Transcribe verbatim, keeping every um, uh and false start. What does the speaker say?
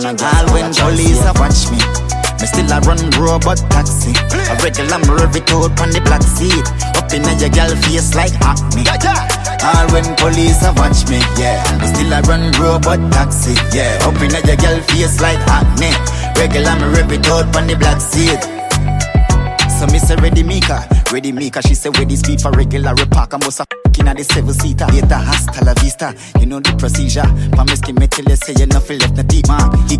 All when police a watch me, me still a run robot taxi. A regular me rev it out on the black seat. Up in your girl face like acne. All when police a watch me, yeah. Me still a run robot taxi, yeah. Up in your girl face like acne. Regular me rev it out on the black seat. So me say ready Mika, ready Mika. She say ready speed for regular repark. I'm also f***ing at the seven seater. Later hasta la vista, you know the procedure. Promise me till you say you nothing left no deep mark.